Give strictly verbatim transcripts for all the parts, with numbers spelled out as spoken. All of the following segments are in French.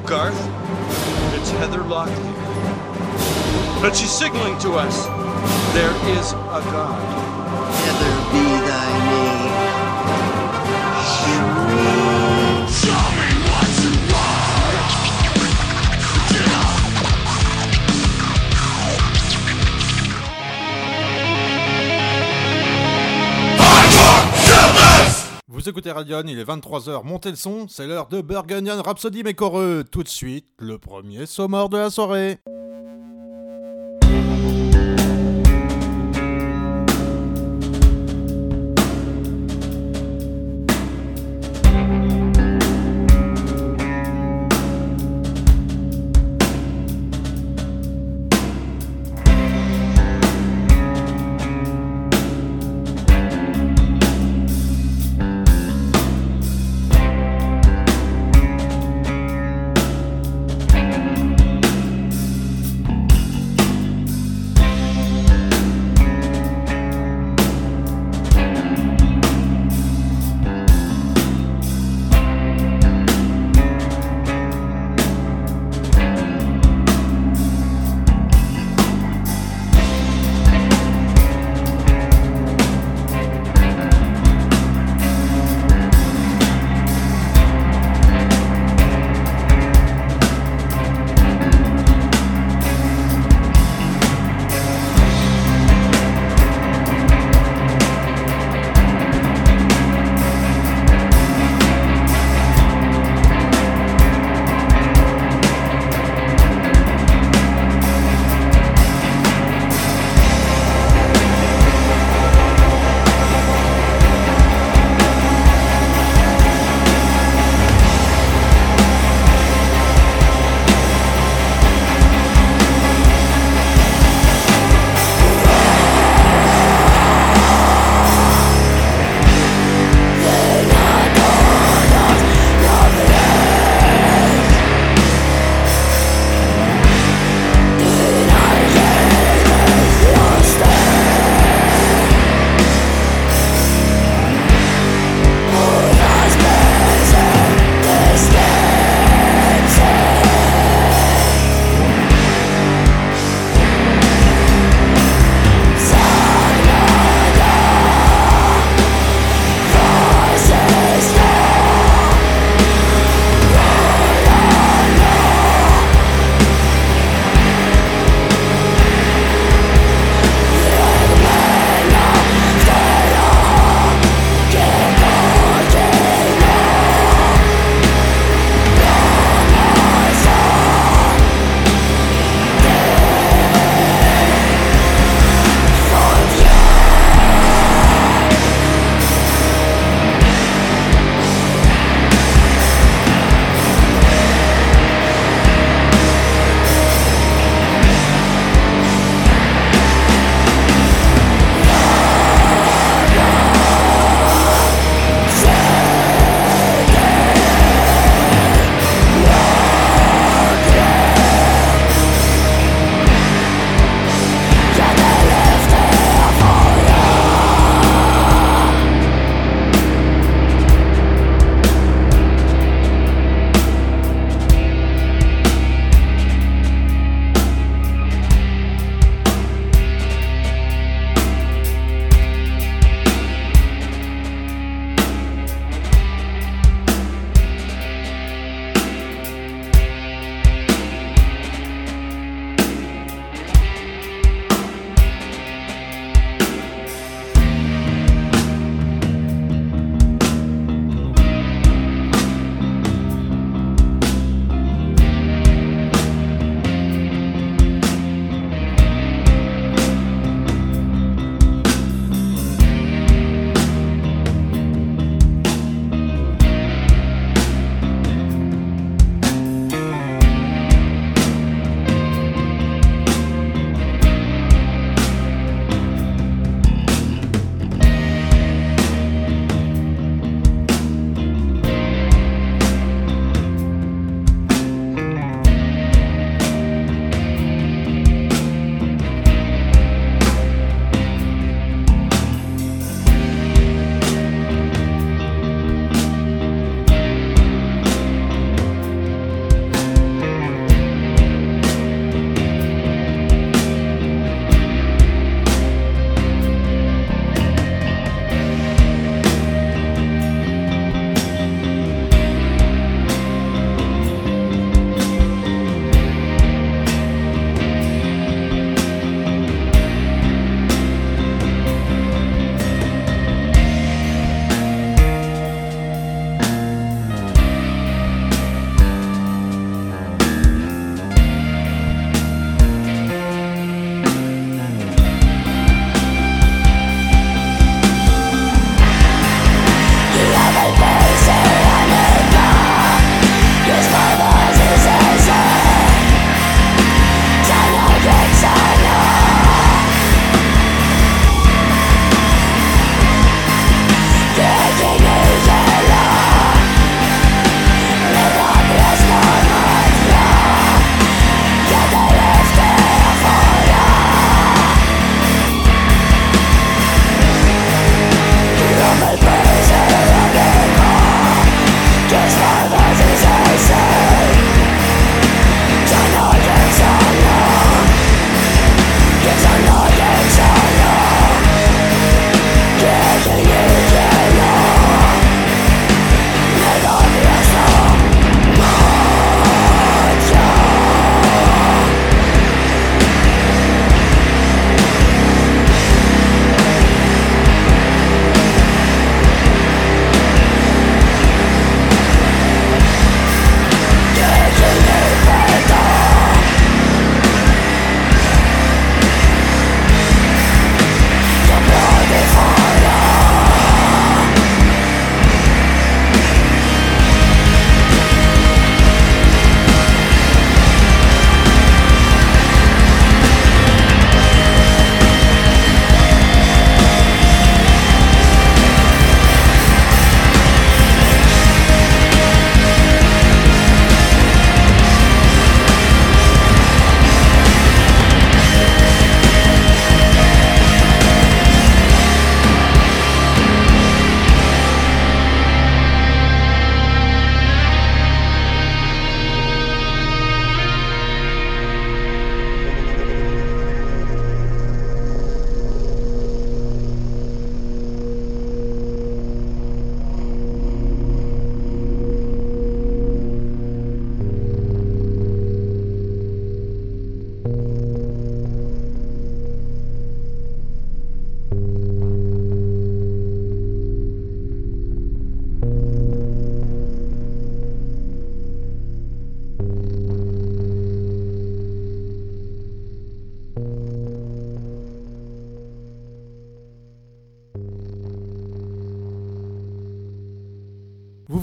Garth, it's Heather Locklear. But she's signaling to us. There is a God. Heather be thy name. Show me what you want. Vous écoutez Radion, il est vingt-trois heures, montez le son, c'est l'heure de Burgundian Rhapsody mes coreux. Tout de suite, le premier sommeur de la soirée.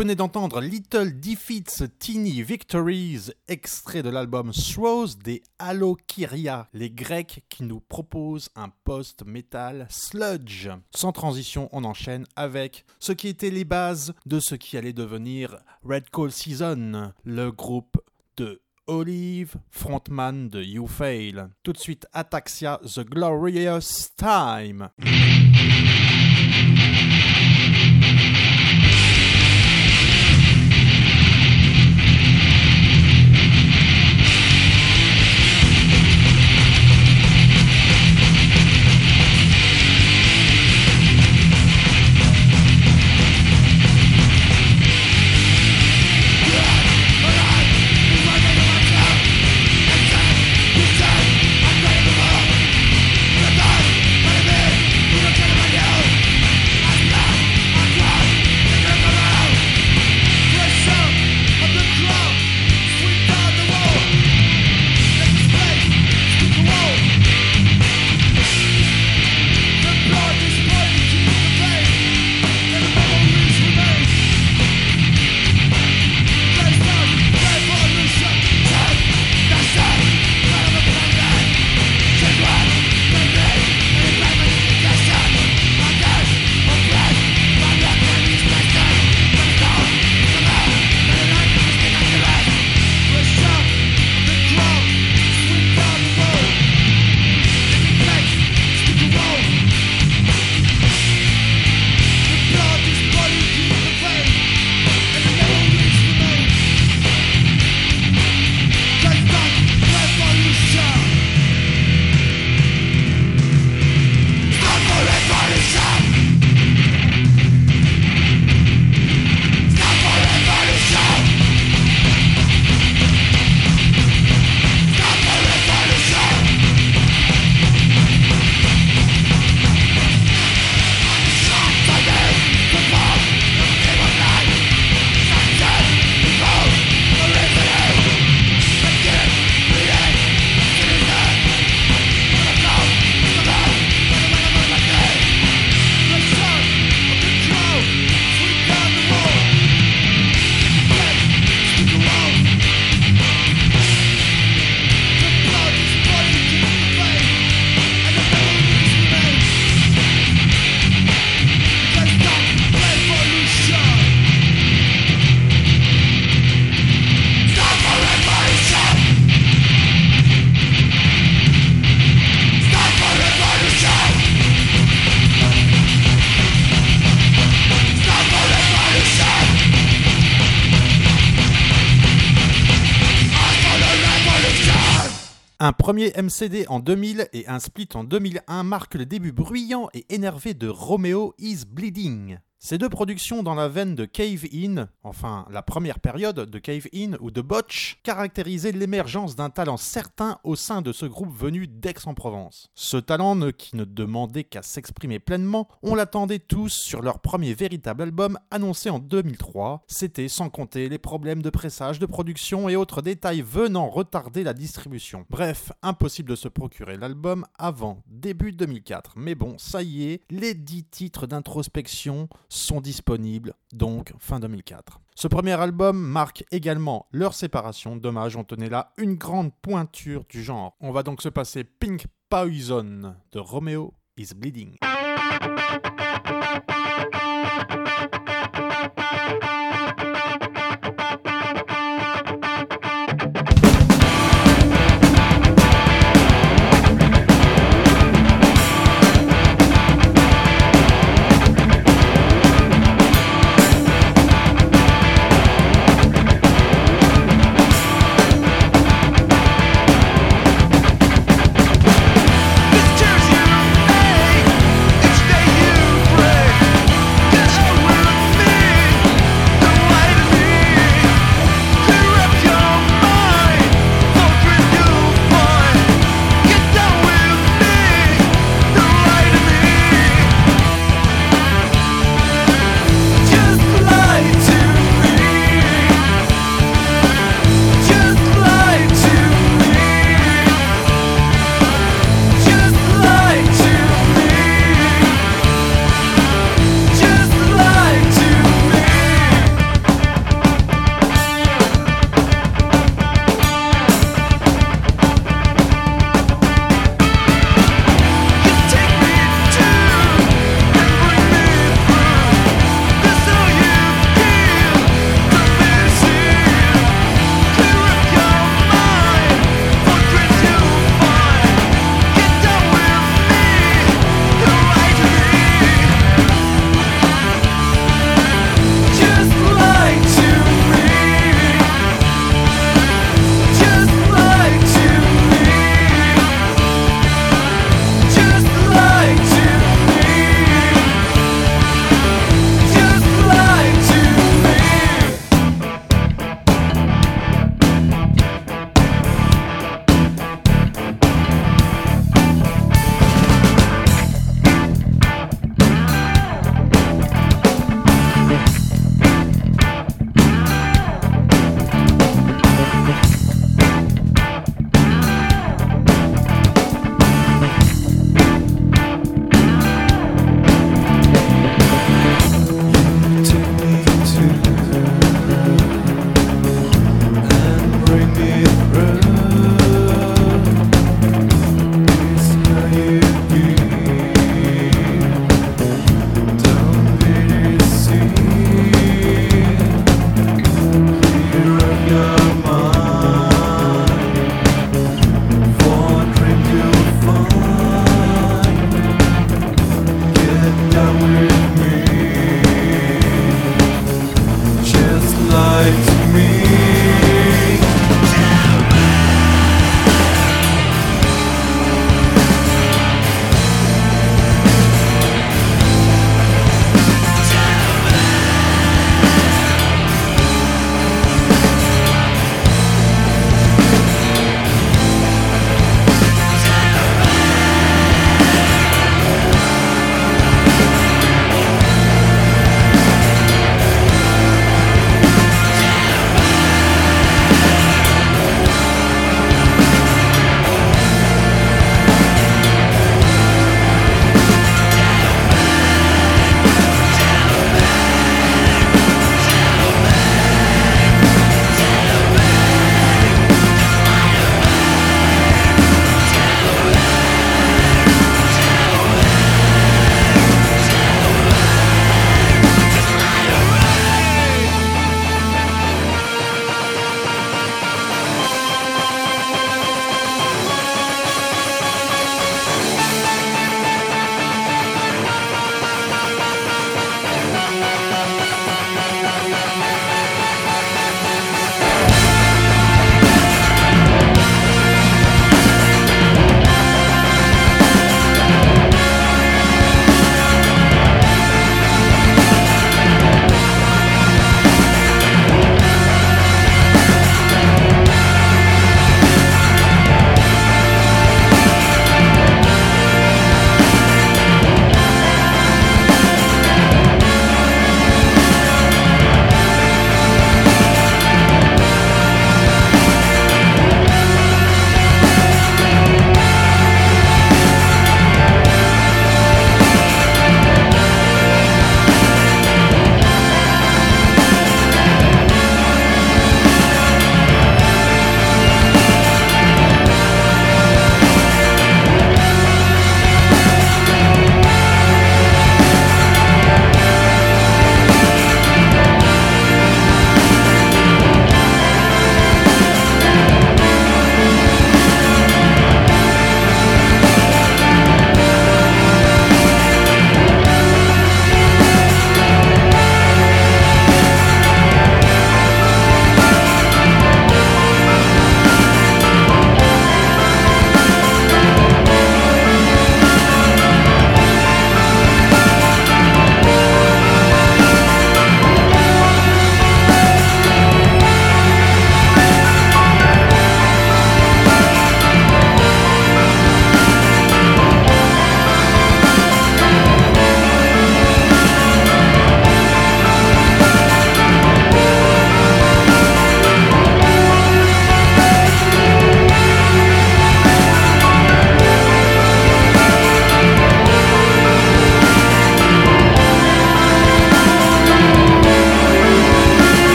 venez d'entendre Little Defeats, Teeny Victories, extrait de l'album Throws des Halokyria, les Grecs qui nous proposent un post-metal sludge. Sans transition, on enchaîne avec ce qui était les bases de ce qui allait devenir Red Cold Season, le groupe de Olive, frontman de You Fail. Tout de suite, Ataxia, The Glorious Time. Un premier M C D en deux mille et un split en deux mille un marquent le début bruyant et énervé de Romeo is Bleeding. Ces deux productions dans la veine de Cave In, enfin la première période de Cave In ou de Botch, caractérisaient l'émergence d'un talent certain au sein de ce groupe venu d'Aix-en-Provence. Ce talent ne, qui ne demandait qu'à s'exprimer pleinement, on l'attendait tous sur leur premier véritable album annoncé en deux mille trois. C'était sans compter les problèmes de pressage, de production et autres détails venant retarder la distribution. Bref, impossible de se procurer l'album avant début deux mille quatre. Mais bon, ça y est, les dix titres d'introspection sont disponibles, donc fin deux mille quatre. Ce premier album marque également leur séparation. Dommage, on tenait là une grande pointure du genre. On va donc se passer Pink Poison de Romeo is Bleeding. This tears you, hey, each day you break. This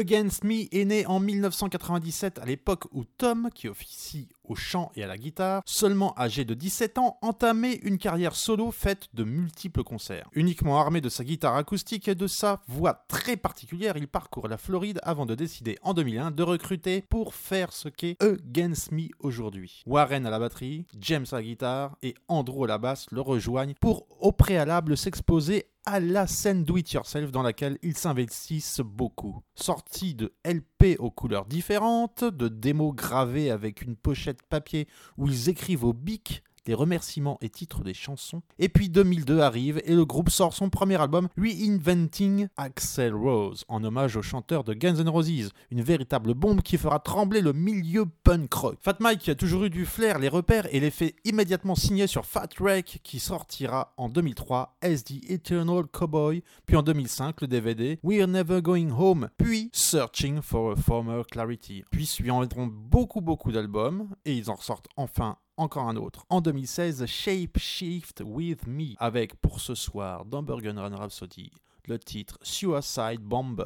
Against Me est né en dix-neuf cent quatre-vingt-dix-sept, à l'époque où Tom, qui officie au chant et à la guitare, seulement âgé de dix-sept ans, entamait une carrière solo faite de multiples concerts. Uniquement armé de sa guitare acoustique et de sa voix très particulière, il parcourt la Floride avant de décider en deux mille un de recruter pour faire ce qu'est Against Me aujourd'hui. Warren à la batterie, James à la guitare et Andrew à la basse le rejoignent pour au préalable s'exposer à la scène do-it-yourself dans laquelle ils s'investissent beaucoup. Sortie de L P aux couleurs différentes, de démos gravées avec une pochette papier où ils écrivent au bic les remerciements et titres des chansons. Et puis deux mille deux arrive et le groupe sort son premier album Reinventing Axl Rose en hommage au chanteur de Guns N' Roses, une véritable bombe qui fera trembler le milieu punk rock. Fat Mike qui a toujours eu du flair, les repères et les fait immédiatement signer sur Fat Wreck qui sortira en deux mille trois as The Eternal Cowboy, puis en deux mille cinq le D V D We're Never Going Home, puis Searching for a Former Clarity. Puis suivront beaucoup beaucoup d'albums et ils en ressortent enfin encore un autre. En deux mille seize, Shape Shift With Me, avec pour ce soir dans Burgen Run Rhapsody, le titre Suicide Bomber.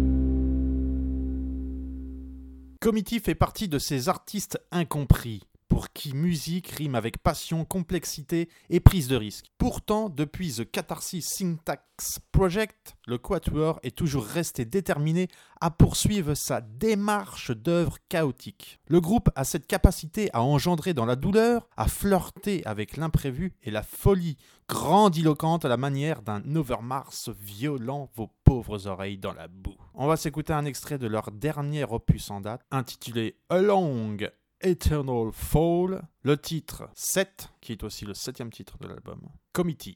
Committee fait partie de ces artistes incompris. pour qui musique rime avec passion, complexité et prise de risque. Pourtant, depuis The Catharsis Syntax Project, le Quatuor est toujours resté déterminé à poursuivre sa démarche d'œuvre chaotique. Le groupe a cette capacité à engendrer dans la douleur, à flirter avec l'imprévu et la folie grandiloquente à la manière d'un Overmars violant vos pauvres oreilles dans la boue. On va s'écouter un extrait de leur dernier opus en date, intitulé A Long Eternal Fall, le titre sept, qui est aussi le septième titre de l'album, Committee.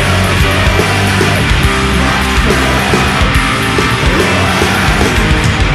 We'll be right back.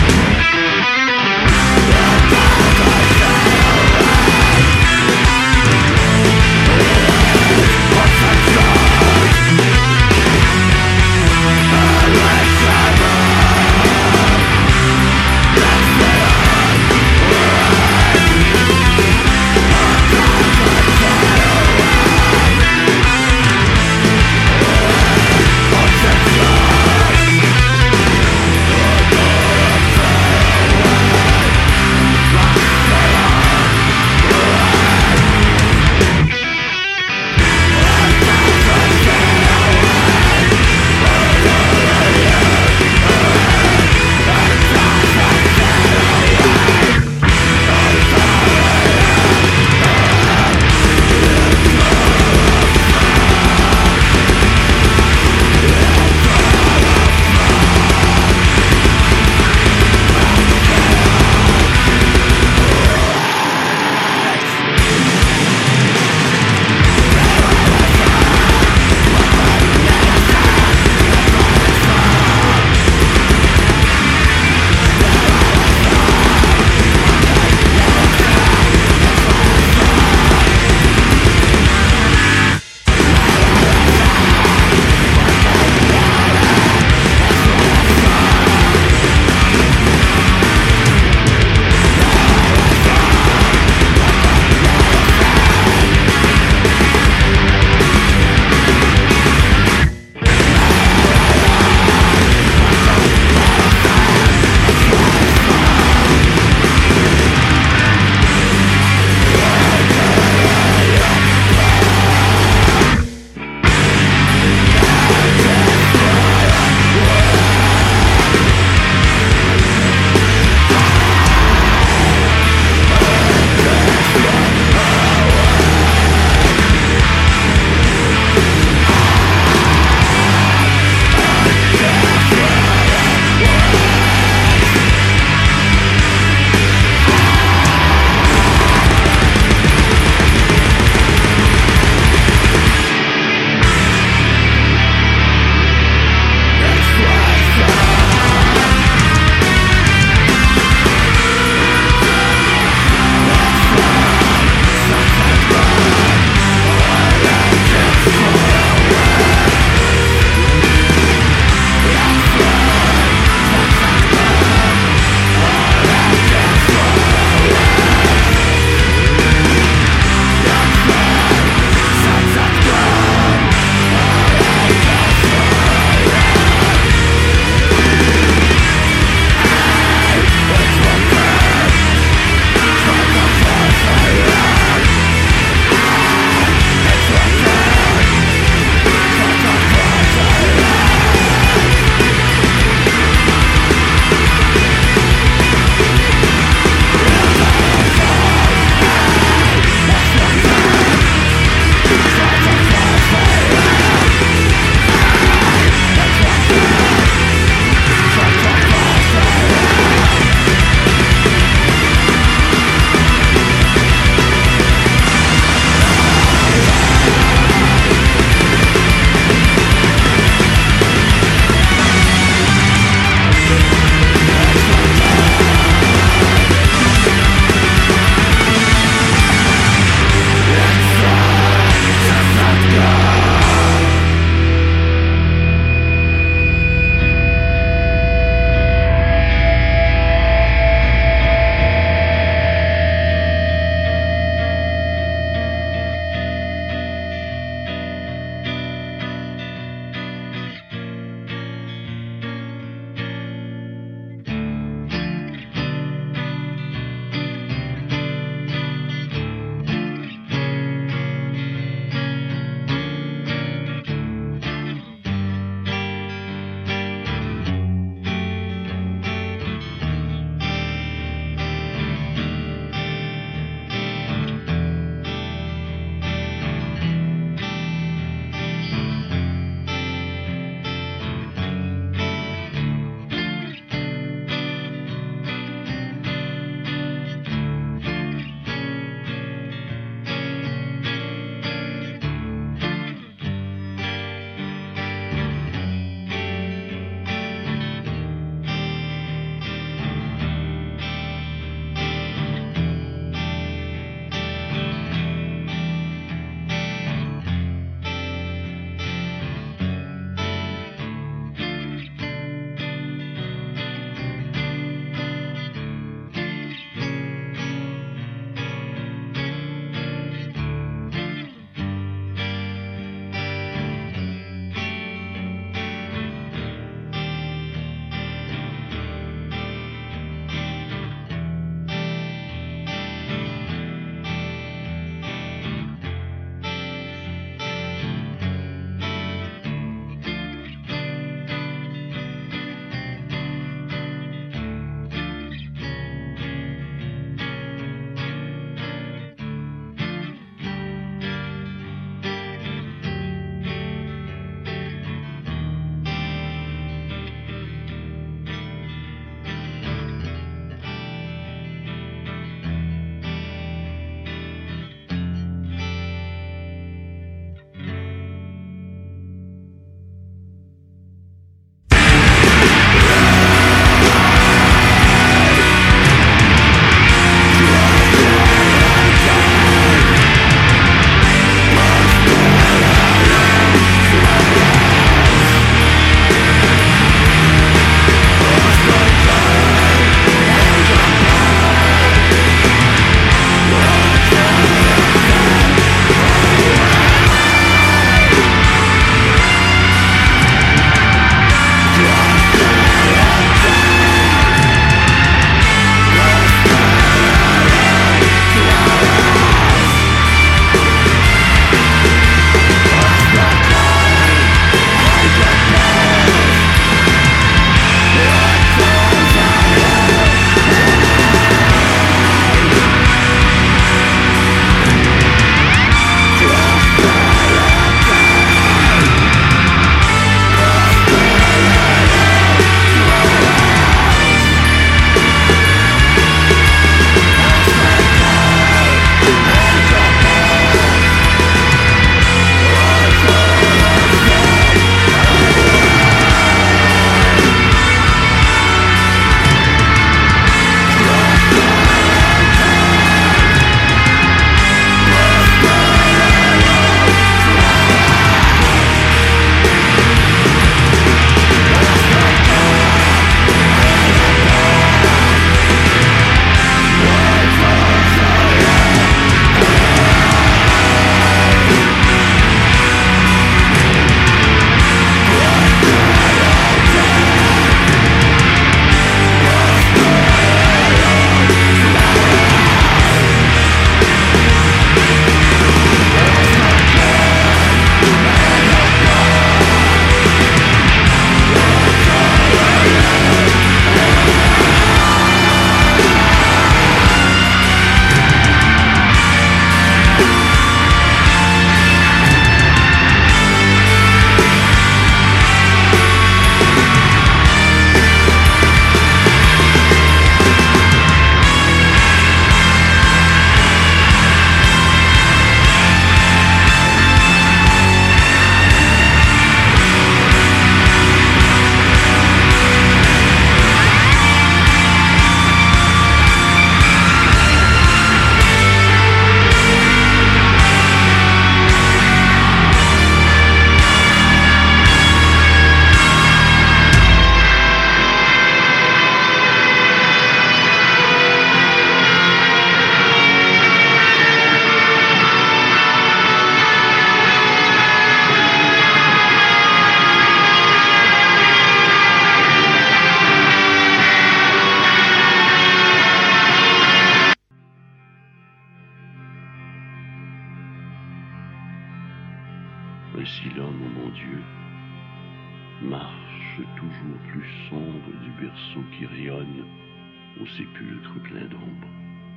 Ainsi l'homme, ô mon Dieu, marche toujours plus sombre du berceau qui rayonne au sépulcre plein d'ombre.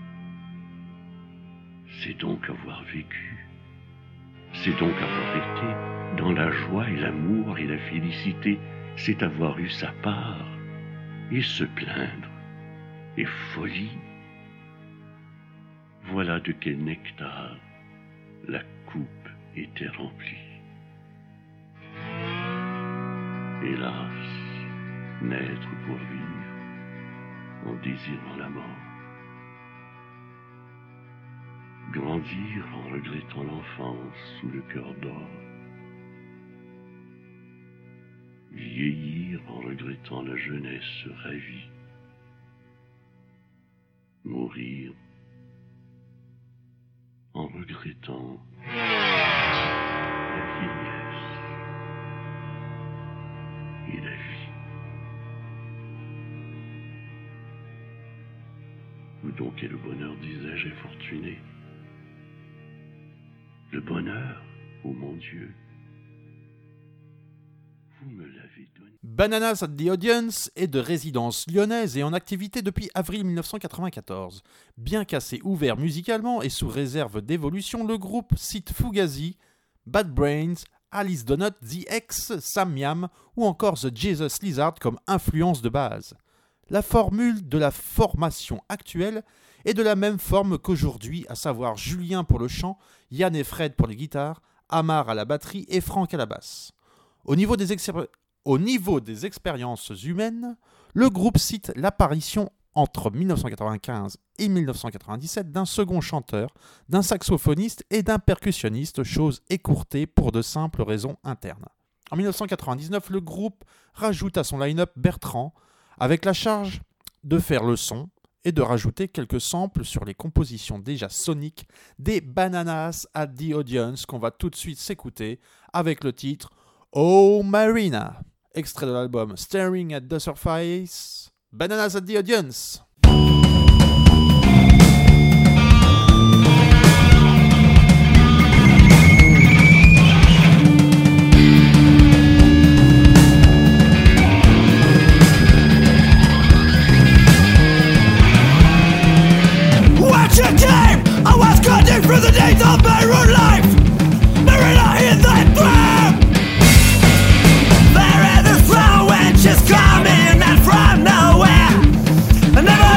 C'est donc avoir vécu, c'est donc avoir été dans la joie et l'amour et la félicité, c'est avoir eu sa part, et se plaindre, et folie. Voilà de quel nectar la coupe était remplie. Hélas, naître pour vivre en désirant la mort. Grandir en regrettant l'enfance sous le cœur d'or. Vieillir en regrettant la jeunesse ravie. Mourir en regrettant la vieillesse et la vie. Où donc est le bonheur, disais-je, infortuné? Le bonheur, ô mon Dieu, vous me l'avez donné. Bananas at the Audience est de résidence lyonnaise et en activité depuis avril mille neuf cent quatre-vingt-quatorze. Bien qu'assez ouvert musicalement et sous réserve d'évolution, le groupe cite Fugazi, Bad Brains, Alice Donut, The X, Sam Yam ou encore The Jesus Lizard comme influence de base. La formule de la formation actuelle est de la même forme qu'aujourd'hui, à savoir Julien pour le chant, Yann et Fred pour les guitares, Amar à la batterie et Franck à la basse. Au niveau des, expé- au niveau des expériences humaines, le groupe cite l'apparition entre mille neuf cent quatre-vingt-quinze et mille neuf cent quatre-vingt-dix-sept d'un second chanteur, d'un saxophoniste et d'un percussionniste, chose écourtée pour de simples raisons internes. En mille neuf cent quatre-vingt-dix-neuf, le groupe rajoute à son line-up Bertrand, avec la charge de faire le son et de rajouter quelques samples sur les compositions déjà soniques des Bananas at the Audience qu'on va tout de suite s'écouter avec le titre Oh Marina, extrait de l'album Staring at the Surface, Bananas at the Audience. I was cutting through the days of my road life. Marina in that tram. There is a slow and she's coming out from nowhere. I never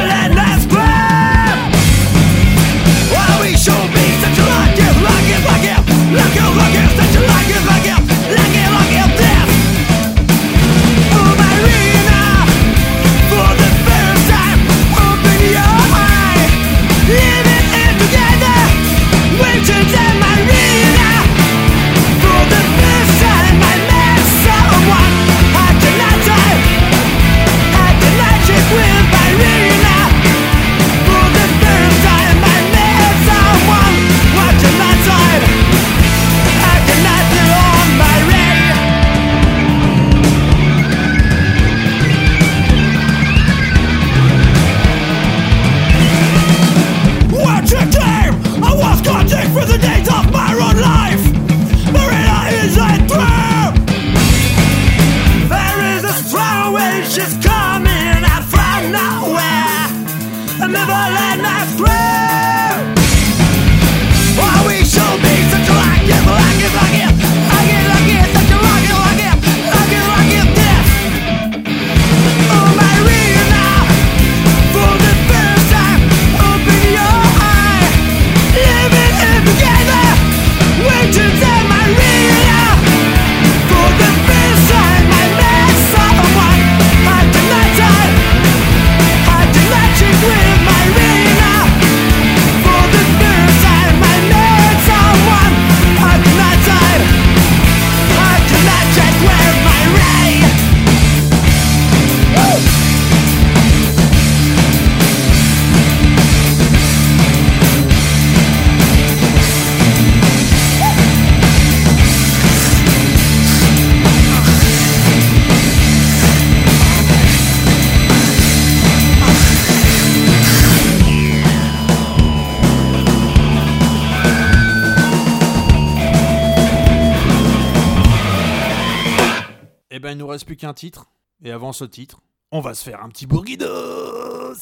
ben il nous reste plus qu'un titre. Et avant ce titre, on va se faire un petit bourguidos.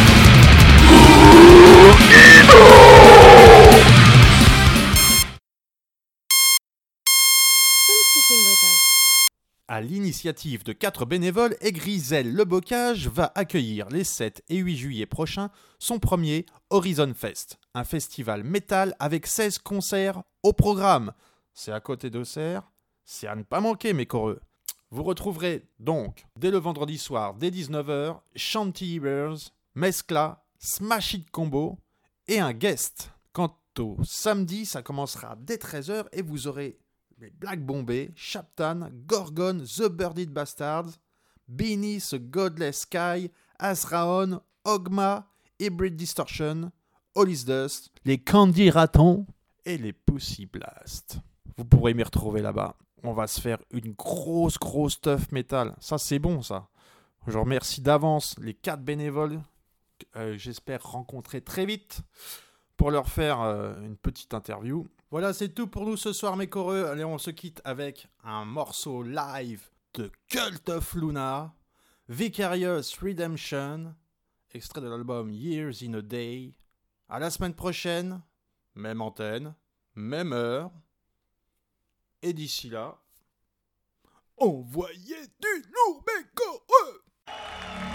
À l'initiative de quatre bénévoles, Aigrisel Le Bocage va accueillir les sept et huit juillet prochains son premier Horizon Fest, un festival métal avec seize concerts au programme. C'est à côté d'Auxerre, c'est à ne pas manquer mes coreux. Vous retrouverez donc dès le vendredi soir, dès dix-neuf heures, Shanty Bears, Mescla, Smash It Combo et un guest. Quant au samedi, ça commencera dès treize heures et vous aurez les Black Bombay, Chaptan, Gorgon, The Birded Bastards, Beneath a Godless Sky, Azraon, Ogma, Hybrid Distortion, Hollis Dust, les Candy Ratons et les Pussy Blast. Vous pourrez m'y retrouver là-bas. On va se faire une grosse, grosse stuff métal. Ça, c'est bon, ça. Je remercie d'avance les quatre bénévoles que euh, j'espère rencontrer très vite pour leur faire euh, une petite interview. Voilà, c'est tout pour nous ce soir, mes coreux. Allez, on se quitte avec un morceau live de Cult of Luna, Vicarious Redemption, extrait de l'album Years in a Day. À la semaine prochaine, même antenne, même heure. Et d'ici là, envoyez du lourd, mes coreux!